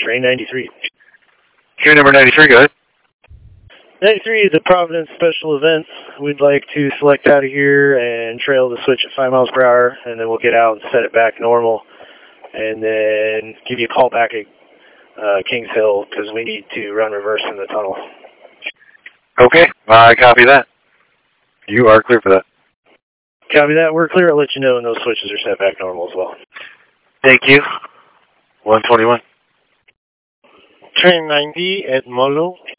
train 93. Train number 93, go ahead. 93, the Providence Special Events. We'd like to select out of here and trail the switch at 5 miles per hour, and then we'll get out and set it back normal, and then give you a call back at Kings Hill, because we need to run reverse in the tunnel. Okay, I copy that. You are clear for that. Copy that. We're clear. I'll let you know when those switches are set back normal as well. Thank you. 121. Train 90 at Molo.